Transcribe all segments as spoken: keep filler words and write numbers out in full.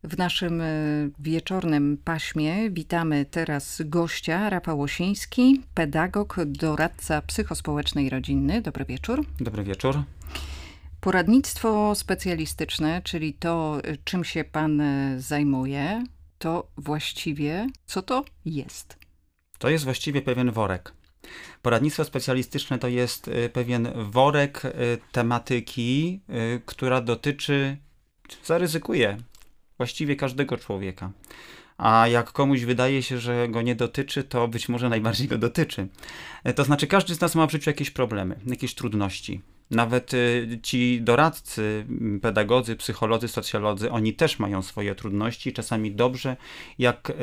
W naszym y, wieczornym paśmie witamy teraz gościa, Rafał Łosiński, pedagog, doradca psychospołeczny i rodzinny. Dobry wieczór. Dobry wieczór. Poradnictwo specjalistyczne, czyli to, czym się pan zajmuje, to właściwie co to jest? To jest właściwie pewien worek. Poradnictwo specjalistyczne to jest pewien worek tematyki, która dotyczy, zaryzykuję, właściwie każdego człowieka. A jak komuś wydaje się, że go nie dotyczy, to być może najbardziej go dotyczy. To znaczy każdy z nas ma w życiu jakieś problemy, jakieś trudności. Nawet ci doradcy, pedagodzy, psycholodzy, socjolodzy, oni też mają swoje trudności. Czasami dobrze, jak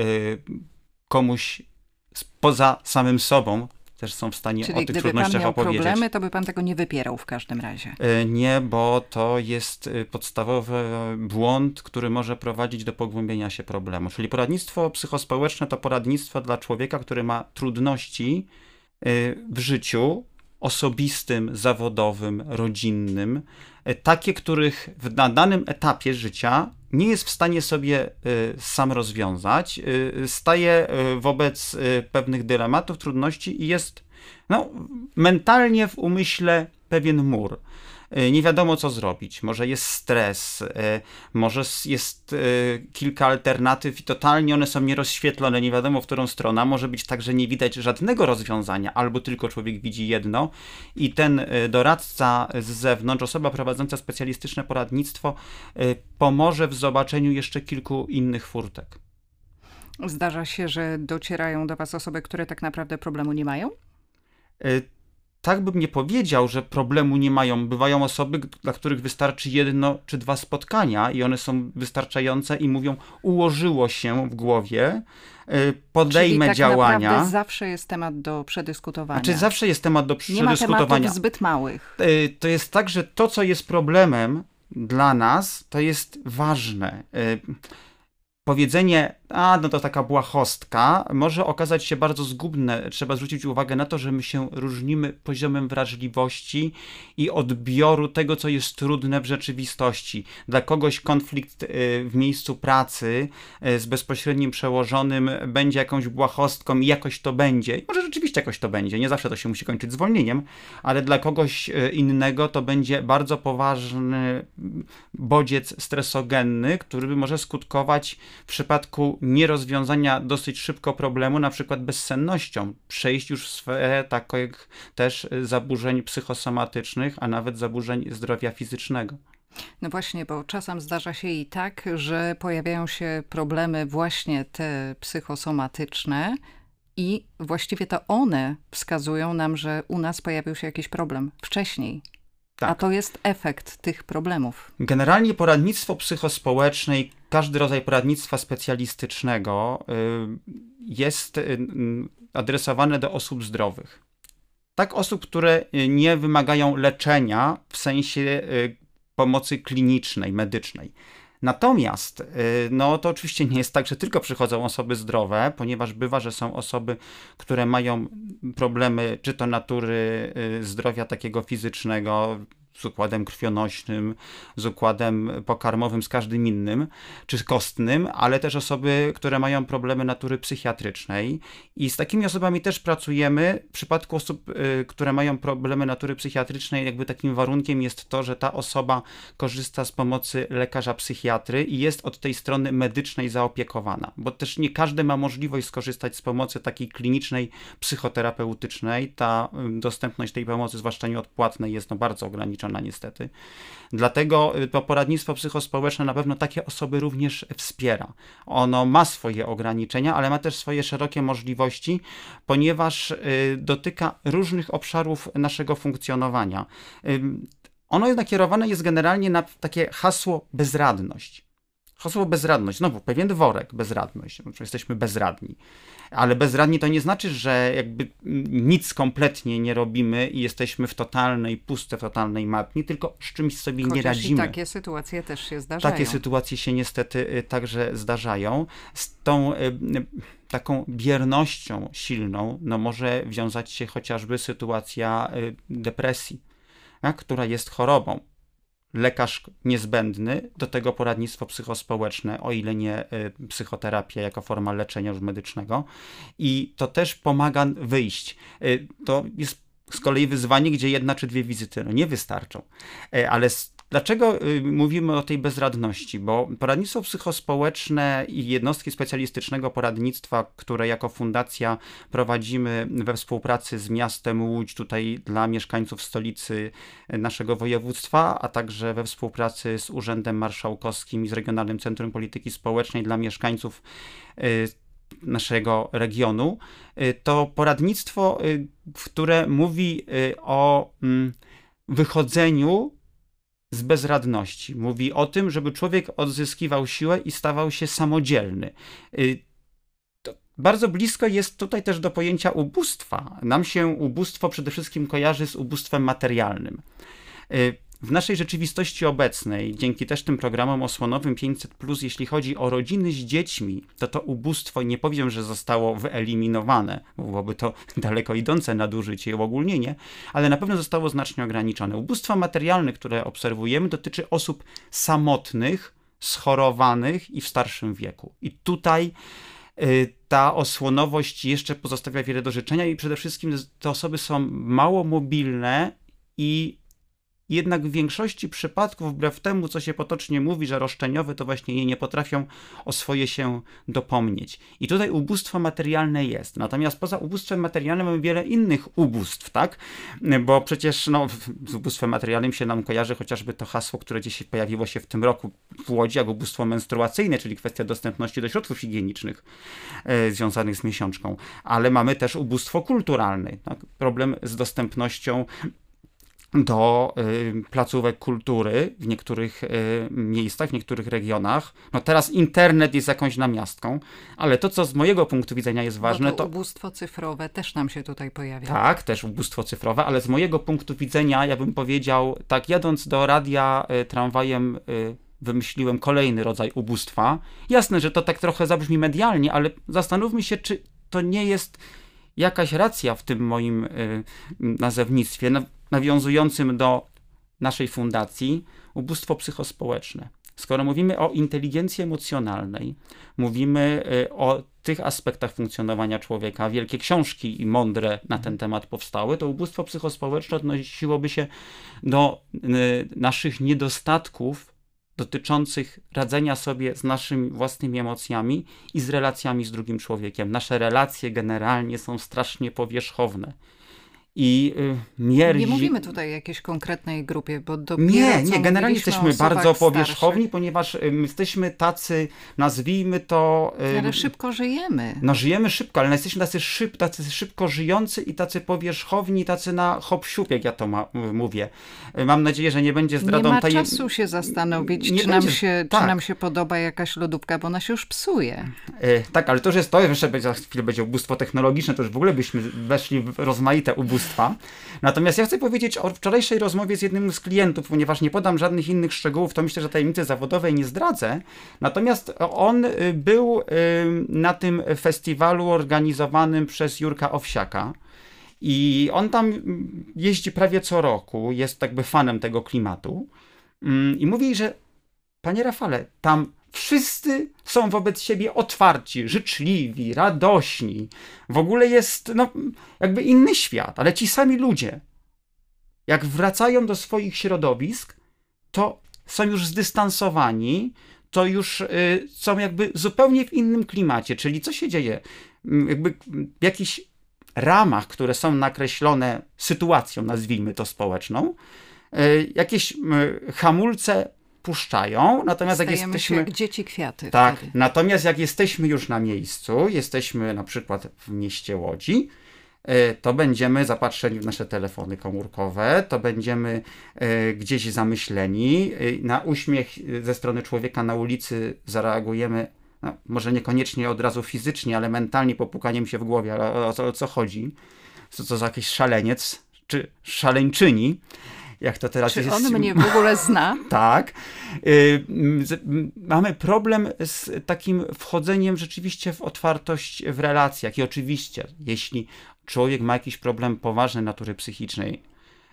komuś poza samym sobą też są w stanie Czyli o tych gdyby trudnościach pan miał opowiedzieć. problemy, to by pan tego nie wypierał w każdym razie. Nie, bo to jest podstawowy błąd, który może prowadzić do pogłębienia się problemu. Czyli poradnictwo psychospołeczne to poradnictwo dla człowieka, który ma trudności w życiu osobistym, zawodowym, rodzinnym. Takie, których na danym etapie życia nie jest w stanie sobie sam rozwiązać, staje wobec pewnych dylematów, trudności i jest no, mentalnie w umyśle pewien mur. Nie wiadomo, co zrobić. Może jest stres, może jest kilka alternatyw i totalnie one są nierozświetlone, nie wiadomo, w którą stronę. Może być tak, że nie widać żadnego rozwiązania, albo tylko człowiek widzi jedno i ten doradca z zewnątrz, osoba prowadząca specjalistyczne poradnictwo pomoże w zobaczeniu jeszcze kilku innych furtek. Zdarza się, że docierają do was osoby, które tak naprawdę problemu nie mają? Tak bym nie powiedział, że problemu nie mają. Bywają osoby, dla których wystarczy jedno czy dwa spotkania i one są wystarczające i mówią, ułożyło się w głowie, podejmę Czyli tak działania. naprawdę zawsze jest temat do przedyskutowania. Znaczy zawsze jest temat do przedyskutowania. Nie ma tematów zbyt małych. To jest tak, że to, co jest problemem dla nas, to jest ważne. Powiedzenie, a no to taka błahostka, może okazać się bardzo zgubne. Trzeba zwrócić uwagę na to, że my się różnimy poziomem wrażliwości i odbioru tego, co jest trudne w rzeczywistości. Dla kogoś konflikt w miejscu pracy z bezpośrednim przełożonym będzie jakąś błahostką i jakoś to będzie. I może rzeczywiście jakoś to będzie, nie zawsze to się musi kończyć zwolnieniem, ale dla kogoś innego to będzie bardzo poważny bodziec stresogenny, który może skutkować w przypadku nierozwiązania dosyć szybko problemu, na przykład bezsennością, przejść już w sferę takich też zaburzeń psychosomatycznych, a nawet zaburzeń zdrowia fizycznego. No właśnie, bo czasem zdarza się i tak, że pojawiają się problemy właśnie te psychosomatyczne i właściwie to one wskazują nam, że u nas pojawił się jakiś problem wcześniej. Tak. A to jest efekt tych problemów. Generalnie poradnictwo psychospołeczne i każdy rodzaj poradnictwa specjalistycznego jest adresowane do osób zdrowych. Tak, osób, które nie wymagają leczenia w sensie pomocy klinicznej, medycznej. Natomiast no to oczywiście nie jest tak, że tylko przychodzą osoby zdrowe, ponieważ bywa, że są osoby, które mają problemy czy to natury zdrowia takiego fizycznego, z układem krwionośnym, z układem pokarmowym, z każdym innym, czy kostnym, ale też osoby, które mają problemy natury psychiatrycznej i z takimi osobami też pracujemy. W przypadku osób, y, które mają problemy natury psychiatrycznej, jakby takim warunkiem jest to, że ta osoba korzysta z pomocy lekarza psychiatry i jest od tej strony medycznej zaopiekowana, bo też nie każdy ma możliwość skorzystać z pomocy takiej klinicznej, psychoterapeutycznej. Ta y, dostępność tej pomocy, zwłaszcza nieodpłatnej, jest no bardzo ograniczona niestety. Dlatego to poradnictwo psychospołeczne na pewno takie osoby również wspiera. Ono ma swoje ograniczenia, ale ma też swoje szerokie możliwości, ponieważ dotyka różnych obszarów naszego funkcjonowania. Ono jest nakierowane jest generalnie na takie hasło bezradność. Hasło bezradność, znowu pewien worek bezradność, jesteśmy bezradni. Ale bezradni to nie znaczy, że jakby nic kompletnie nie robimy i jesteśmy w totalnej puste, w totalnej matni, tylko z czymś sobie Chociaż nie radzimy. I takie sytuacje też się zdarzają. Takie sytuacje się niestety także zdarzają. Z tą y, taką biernością silną no może wiązać się chociażby sytuacja y, depresji, tak, która jest chorobą. lekarz niezbędny, do tego poradnictwo psychospołeczne, o ile nie psychoterapia jako forma leczenia już medycznego. I to też pomaga wyjść. To jest z kolei wyzwanie, gdzie jedna czy dwie wizyty no nie wystarczą. Ale dlaczego mówimy o tej bezradności? Bo poradnictwo psychospołeczne i jednostki specjalistycznego poradnictwa, które jako fundacja prowadzimy we współpracy z miastem Łódź, tutaj dla mieszkańców stolicy naszego województwa, a także we współpracy z Urzędem Marszałkowskim i z Regionalnym Centrum Polityki Społecznej dla mieszkańców naszego regionu, to poradnictwo, które mówi o wychodzeniu z bezradności. Mówi o tym, żeby człowiek odzyskiwał siłę i stawał się samodzielny. To bardzo blisko jest tutaj też do pojęcia ubóstwa. Nam się ubóstwo przede wszystkim kojarzy z ubóstwem materialnym. W naszej rzeczywistości obecnej, dzięki też tym programom osłonowym pięćset plus, jeśli chodzi o rodziny z dziećmi, to to ubóstwo nie powiem, że zostało wyeliminowane, bo byłoby to daleko idące nadużycie i uogólnienie, ale na pewno zostało znacznie ograniczone. Ubóstwo materialne, które obserwujemy, dotyczy osób samotnych, schorowanych i w starszym wieku. I tutaj y, ta osłonowość jeszcze pozostawia wiele do życzenia i przede wszystkim te osoby są mało mobilne i jednak w większości przypadków, wbrew temu, co się potocznie mówi, że roszczeniowe, to właśnie je nie potrafią o swoje się dopomnieć. I tutaj ubóstwo materialne jest. Natomiast poza ubóstwem materialnym mamy wiele innych ubóstw, tak? Bo przecież no, z ubóstwem materialnym się nam kojarzy chociażby to hasło, które gdzieś pojawiło się w tym roku w Łodzi, jak ubóstwo menstruacyjne, czyli kwestia dostępności do środków higienicznych e, związanych z miesiączką. Ale mamy też ubóstwo kulturalne, tak? Problem z dostępnością do y, placówek kultury w niektórych y, miejscach, w niektórych regionach. No teraz internet jest jakąś namiastką, ale to, co z mojego punktu widzenia jest ważne, no to... to ubóstwo cyfrowe też nam się tutaj pojawia. Tak, też ubóstwo cyfrowe, ale z mojego punktu widzenia, ja bym powiedział, tak jadąc do radia y, tramwajem y, wymyśliłem kolejny rodzaj ubóstwa. Jasne, że to tak trochę zabrzmi medialnie, ale zastanówmy się, czy to nie jest jakaś racja w tym moim y, nazewnictwie, nawiązującym do naszej fundacji, ubóstwo psychospołeczne. Skoro mówimy o inteligencji emocjonalnej, mówimy o tych aspektach funkcjonowania człowieka, wielkie książki i mądre na ten temat powstały, to ubóstwo psychospołeczne odnosiłoby się do naszych niedostatków dotyczących radzenia sobie z naszymi własnymi emocjami i z relacjami z drugim człowiekiem. Nasze relacje generalnie są strasznie powierzchowne. I y, mierdzi... Nie mówimy tutaj o jakiejś konkretnej grupie, bo dopiero Nie, nie, generalnie jesteśmy bardzo powierzchowni, starszych. ponieważ y, jesteśmy tacy, nazwijmy to... Y, ale szybko żyjemy. No żyjemy szybko, ale jesteśmy tacy, szyb, tacy szybko żyjący i tacy powierzchowni, tacy na hop-siup, jak ja to ma, mówię. Y, mam nadzieję, że nie będzie zdradą... Nie ma tajem... czasu się zastanowić, nie czy, będzie... nam się, tak. czy nam się podoba jakaś lodówka, bo ona się już psuje. Y, tak, ale to już jest to, jeszcze za chwilę będzie ubóstwo technologiczne, to już w ogóle byśmy weszli w rozmaite ubóstwa. Natomiast ja chcę powiedzieć o wczorajszej rozmowie z jednym z klientów, ponieważ nie podam żadnych innych szczegółów, to myślę, że tajemnicy zawodowej nie zdradzę. Natomiast on był na tym festiwalu organizowanym przez Jurka Owsiaka i on tam jeździ prawie co roku, jest jakby fanem tego klimatu i mówi, że panie Rafale, tam wszyscy są wobec siebie otwarci, życzliwi, radośni. W ogóle jest no, jakby inny świat, ale ci sami ludzie, jak wracają do swoich środowisk, to są już zdystansowani, to już y, są jakby zupełnie w innym klimacie. Czyli co się dzieje? Jakby w jakichś ramach, które są nakreślone sytuacją, nazwijmy to społeczną, y, jakieś y, hamulce puszczają, natomiast Stajemy jak jesteśmy... się jak dzieci kwiaty. Tak, wtedy. natomiast jak jesteśmy już na miejscu, jesteśmy na przykład w mieście Łodzi, to będziemy zapatrzeni w nasze telefony komórkowe, to będziemy gdzieś zamyśleni, na uśmiech ze strony człowieka na ulicy zareagujemy, no, może niekoniecznie od razu fizycznie, ale mentalnie popukaniem się w głowie, ale o, o, o co chodzi? Co to za jakiś szaleniec, czy szaleńczyni? Jak to teraz Czy jest... on mnie w ogóle zna? Tak. Y, mamy problem z takim wchodzeniem rzeczywiście w otwartość w relacjach i oczywiście, jeśli człowiek ma jakiś problem poważnej natury psychicznej,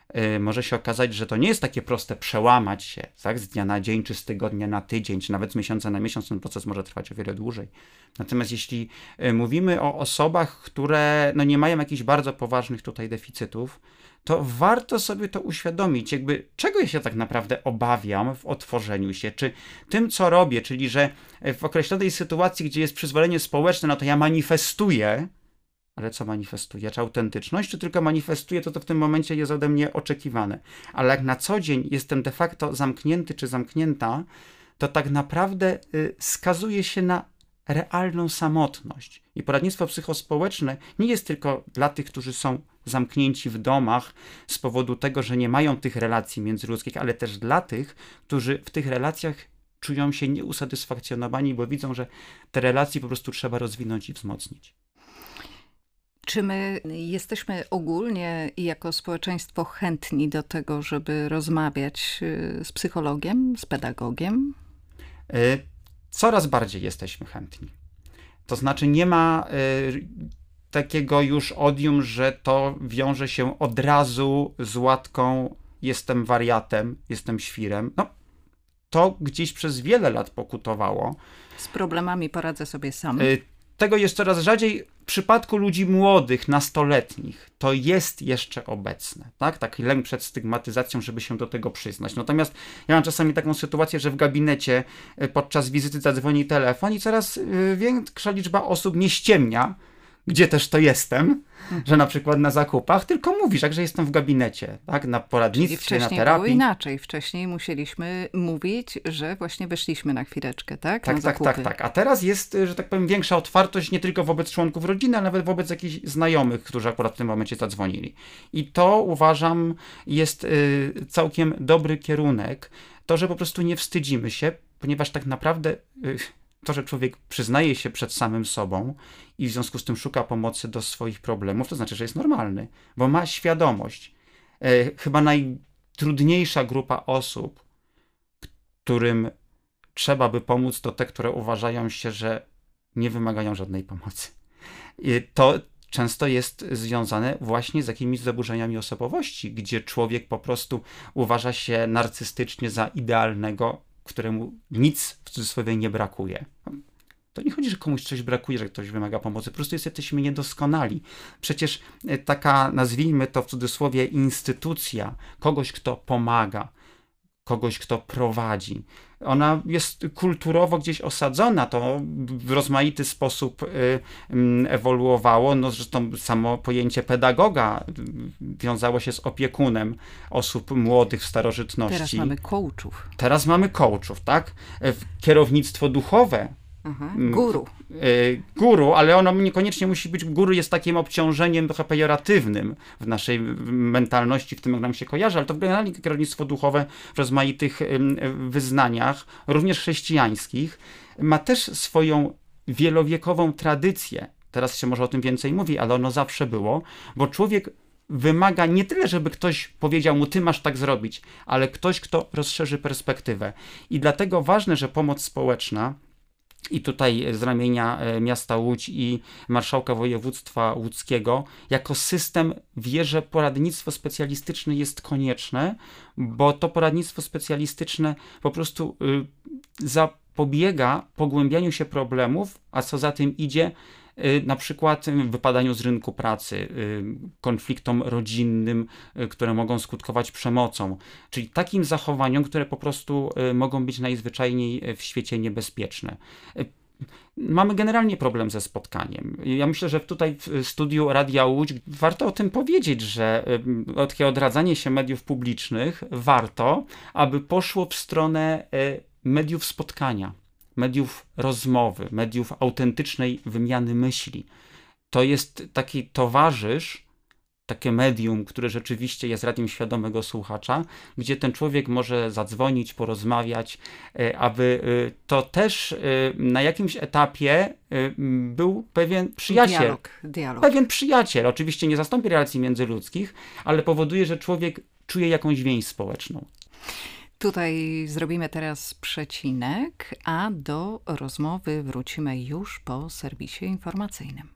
może się okazać, że to nie jest takie proste przełamać się, tak, z dnia na dzień, czy z tygodnia na tydzień, czy nawet z miesiąca na miesiąc, ten proces może trwać o wiele dłużej. Natomiast jeśli mówimy o osobach, które no, nie mają jakichś bardzo poważnych tutaj deficytów, to warto sobie to uświadomić, jakby czego ja się tak naprawdę obawiam w otworzeniu się, czy tym, co robię, czyli że w określonej sytuacji, gdzie jest przyzwolenie społeczne, no to ja manifestuję, ale co manifestuję? Czy autentyczność, czy tylko manifestuję to, co w tym momencie jest ode mnie oczekiwane? Ale jak na co dzień jestem de facto zamknięty czy zamknięta, to tak naprawdę y, skazuje się na realną samotność. I poradnictwo psychospołeczne nie jest tylko dla tych, którzy są zamknięci w domach z powodu tego, że nie mają tych relacji międzyludzkich, ale też dla tych, którzy w tych relacjach czują się nieusatysfakcjonowani, bo widzą, że te relacje po prostu trzeba rozwinąć i wzmocnić. Czy my jesteśmy ogólnie i jako społeczeństwo chętni do tego, żeby rozmawiać z psychologiem, z pedagogiem? Coraz bardziej jesteśmy chętni. To znaczy nie ma y, takiego już odium, że to wiąże się od razu z łatką jestem wariatem, jestem świrem. No, to gdzieś przez wiele lat pokutowało. Z problemami poradzę sobie sam. Y, tego jest coraz rzadziej. W przypadku ludzi młodych, nastoletnich, to jest jeszcze obecne, tak? Taki lęk przed stygmatyzacją, żeby się do tego przyznać. Natomiast ja mam czasami taką sytuację, że w gabinecie podczas wizyty zadzwoni telefon i coraz większa liczba osób nie ściemnia, gdzie też to jestem, że na przykład na zakupach, tylko mówisz, że jestem w gabinecie, tak? Na poradnictwie, na terapii. Wcześniej było inaczej. Wcześniej musieliśmy mówić, że właśnie wyszliśmy na chwileczkę, tak? Tak, na tak, tak, tak. A teraz jest, że tak powiem, większa otwartość nie tylko wobec członków rodziny, ale nawet wobec jakichś znajomych, którzy akurat w tym momencie zadzwonili. I to uważam jest y, całkiem dobry kierunek. To, że po prostu nie wstydzimy się, ponieważ tak naprawdę y, to, że człowiek przyznaje się przed samym sobą i w związku z tym szuka pomocy do swoich problemów, to znaczy, że jest normalny, bo ma świadomość. E, chyba najtrudniejsza grupa osób, którym trzeba by pomóc, to te, które uważają się, że nie wymagają żadnej pomocy. I to często jest związane właśnie z jakimiś zaburzeniami osobowości, gdzie człowiek po prostu uważa się narcystycznie za idealnego, któremu nic w cudzysłowie nie brakuje. To nie chodzi, że komuś coś brakuje, że ktoś wymaga pomocy. Po prostu jesteśmy niedoskonali. Przecież taka, nazwijmy to w cudzysłowie, instytucja, kogoś, kto pomaga, kogoś, kto prowadzi, ona jest kulturowo gdzieś osadzona, to w rozmaity sposób y, y, ewoluowało. No zresztą samo pojęcie pedagoga wiązało się z opiekunem osób młodych w starożytności. Teraz mamy coachów. Teraz mamy coachów, tak? Kierownictwo duchowe. Aha, guru. Y, guru, ale ono niekoniecznie musi być, guru jest takim obciążeniem trochę pejoratywnym w naszej mentalności, w tym jak nam się kojarzy, ale to generalnie kierownictwo duchowe w rozmaitych y, wyznaniach, również chrześcijańskich, ma też swoją wielowiekową tradycję. Teraz się może o tym więcej mówi, ale ono zawsze było, bo człowiek wymaga nie tyle, żeby ktoś powiedział mu, ty masz tak zrobić, ale ktoś, kto rozszerzy perspektywę. I dlatego ważne, że pomoc społeczna i tutaj z ramienia miasta Łódź i marszałka województwa łódzkiego jako system wie, że poradnictwo specjalistyczne jest konieczne, bo to poradnictwo specjalistyczne po prostu y, zapobiega pogłębianiu się problemów, a co za tym idzie, na przykład wypadaniu z rynku pracy, konfliktom rodzinnym, które mogą skutkować przemocą, czyli takim zachowaniom, które po prostu mogą być najzwyczajniej w świecie niebezpieczne. Mamy generalnie problem ze spotkaniem. Ja myślę, że tutaj w studiu Radia Łódź warto o tym powiedzieć, że takie odradzanie się mediów publicznych warto, aby poszło w stronę mediów spotkania, mediów rozmowy, mediów autentycznej wymiany myśli. To jest taki towarzysz, takie medium, które rzeczywiście jest radiem świadomego słuchacza, gdzie ten człowiek może zadzwonić, porozmawiać, aby to też na jakimś etapie był pewien przyjaciel. Dialog, dialog. Pewien przyjaciel. Oczywiście nie zastąpi relacji międzyludzkich, ale powoduje, że człowiek czuje jakąś więź społeczną. Tutaj zrobimy teraz przecinek, a do rozmowy wrócimy już po serwisie informacyjnym.